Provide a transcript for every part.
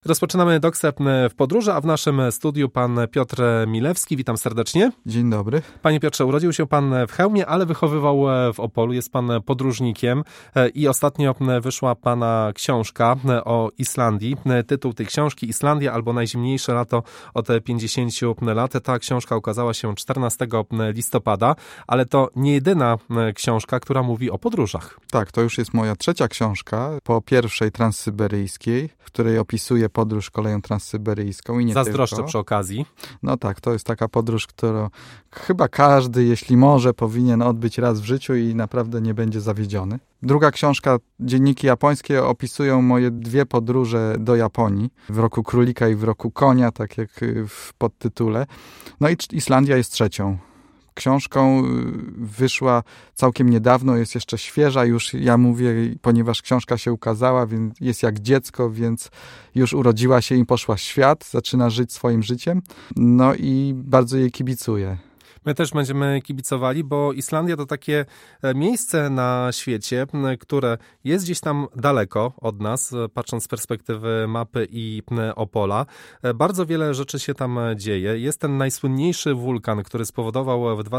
Rozpoczynamy Doksep w podróży, a w naszym studiu pan Piotr Milewski. Witam serdecznie. Dzień dobry. Panie Piotrze, urodził się pan w Chełmie, ale wychowywał w Opolu. Jest pan podróżnikiem i ostatnio wyszła pana książka o Islandii. Tytuł tej książki: Islandia albo najzimniejsze lato od 50 lat. Ta książka ukazała się 14 listopada, ale to nie jedyna książka, która mówi o podróżach. Tak, to już jest moja trzecia książka po pierwszej transsyberyjskiej, w której opisuję podróż koleją transsyberyjską i nie Zazdroszczę tylko. Przy okazji. No tak, to jest taka podróż, którą chyba każdy, jeśli może, powinien odbyć raz w życiu i naprawdę nie będzie zawiedziony. Druga książka, Dzienniki japońskie, opisują moje dwie podróże do Japonii. W roku królika i w roku konia, tak jak w podtytule. No i Islandia jest trzecią książką, wyszła całkiem niedawno, jest jeszcze świeża, już ja mówię, ponieważ książka się ukazała, więc jest jak dziecko, więc już urodziła się i poszła w świat, zaczyna żyć swoim życiem, no i bardzo jej kibicuję. My też będziemy kibicowali, bo Islandia to takie miejsce na świecie, które jest gdzieś tam daleko od nas, patrząc z perspektywy mapy i Opola. Bardzo wiele rzeczy się tam dzieje. Jest ten najsłynniejszy wulkan, który spowodował w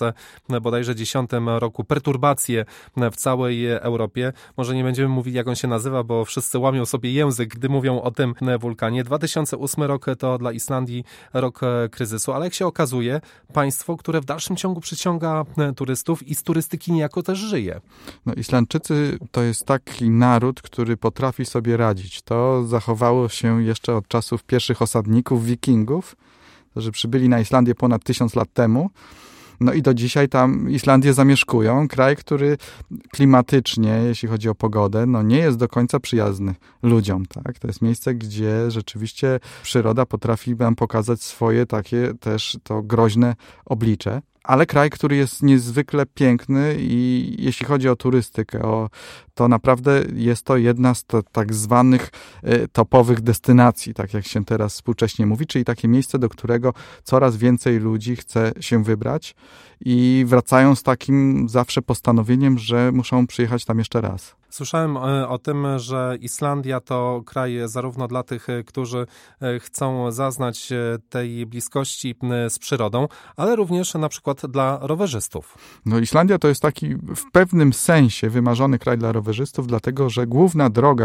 2010 roku perturbacje w całej Europie. Może nie będziemy mówić, jak on się nazywa, bo wszyscy łamią sobie język, gdy mówią o tym wulkanie. 2008 rok to dla Islandii rok kryzysu, ale jak się okazuje, państwo, które w dalszym ciągu przyciąga turystów i z turystyki niejako też żyje. No, Islandczycy to jest taki naród, który potrafi sobie radzić. To zachowało się jeszcze od czasów pierwszych osadników, wikingów, którzy przybyli na Islandię ponad 1000 lat temu. No i do dzisiaj tam Islandię zamieszkują. Kraj, który klimatycznie, jeśli chodzi o pogodę, no nie jest do końca przyjazny ludziom. Tak? To jest miejsce, gdzie rzeczywiście przyroda potrafi nam pokazać swoje takie też to groźne oblicze. Ale kraj, który jest niezwykle piękny i jeśli chodzi o turystykę, to naprawdę jest to jedna z tak zwanych topowych destynacji, tak jak się teraz współcześnie mówi, czyli takie miejsce, do którego coraz więcej ludzi chce się wybrać i wracają z takim zawsze postanowieniem, że muszą przyjechać tam jeszcze raz. Słyszałem o tym, że Islandia to kraj zarówno dla tych, którzy chcą zaznać tej bliskości z przyrodą, ale również na przykład dla rowerzystów. No Islandia to jest taki w pewnym sensie wymarzony kraj dla rowerzystów, dlatego że główna droga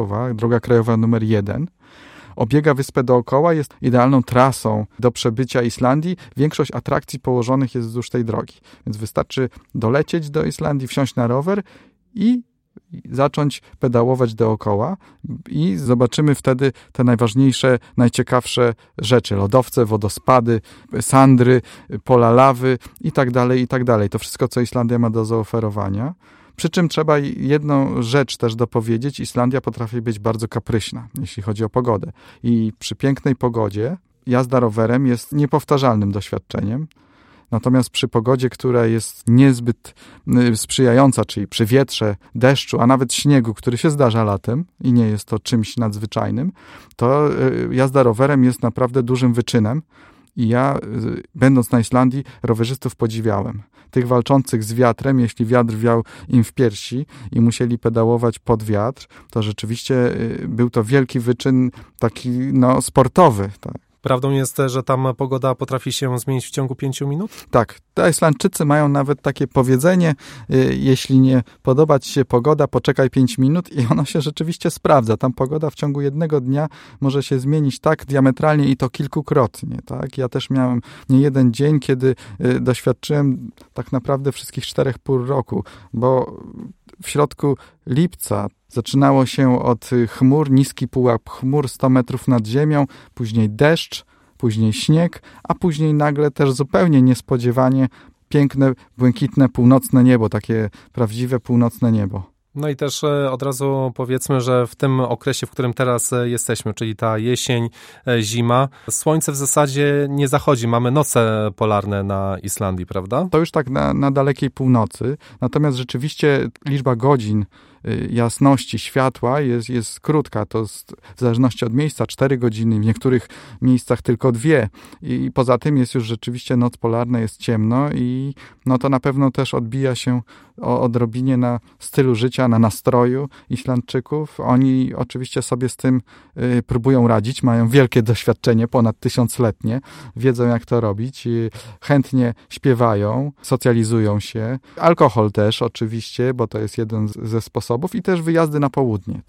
krajowa numer 1, obiega wyspę dookoła, jest idealną trasą do przebycia Islandii. Większość atrakcji położonych jest wzdłuż tej drogi. Więc wystarczy dolecieć do Islandii, wsiąść na rower i zacząć pedałować dookoła i zobaczymy wtedy te najważniejsze, najciekawsze rzeczy. Lodowce, wodospady, sandry, pola lawy i tak dalej, i tak dalej. To wszystko, co Islandia ma do zaoferowania. Przy czym trzeba jedną rzecz też dopowiedzieć. Islandia potrafi być bardzo kapryśna, jeśli chodzi o pogodę. I przy pięknej pogodzie jazda rowerem jest niepowtarzalnym doświadczeniem. Natomiast przy pogodzie, która jest niezbyt sprzyjająca, czyli przy wietrze, deszczu, a nawet śniegu, który się zdarza latem i nie jest to czymś nadzwyczajnym, to jazda rowerem jest naprawdę dużym wyczynem. I ja, będąc na Islandii, rowerzystów podziwiałem. Tych walczących z wiatrem, jeśli wiatr wiał im w piersi i musieli pedałować pod wiatr, to rzeczywiście był to wielki wyczyn taki sportowy, tak. Prawdą jest, że tam pogoda potrafi się zmienić w ciągu 5 minut? Tak. Islandczycy mają nawet takie powiedzenie, jeśli nie podoba ci się pogoda, poczekaj 5 minut i ono się rzeczywiście sprawdza. Tam pogoda w ciągu jednego dnia może się zmienić tak diametralnie i to kilkukrotnie. Tak? Ja też miałem nie jeden dzień, kiedy doświadczyłem tak naprawdę wszystkich 4 pór roku, bo w środku lipca zaczynało się od chmur, niski pułap chmur 100 metrów nad ziemią, później deszcz, później śnieg, a później nagle też zupełnie niespodziewanie piękne, błękitne, północne niebo, takie prawdziwe północne niebo. No i też od razu powiedzmy, że w tym okresie, w którym teraz jesteśmy, czyli ta jesień, zima, słońce w zasadzie nie zachodzi. Mamy noce polarne na Islandii, prawda? To już tak na dalekiej północy. Natomiast rzeczywiście liczba godzin jasności światła jest krótka. To w zależności od miejsca 4 godziny, w niektórych miejscach tylko 2. I poza tym jest już rzeczywiście noc polarna, jest ciemno i no to na pewno też odbija się odrobinie na stylu życia, na nastroju Islandczyków. Oni oczywiście sobie z tym próbują radzić, mają wielkie doświadczenie, ponad 1000-letnie, wiedzą jak to robić, chętnie śpiewają, socjalizują się. Alkohol też oczywiście, bo to jest jeden ze sposobów i też wyjazdy na południe.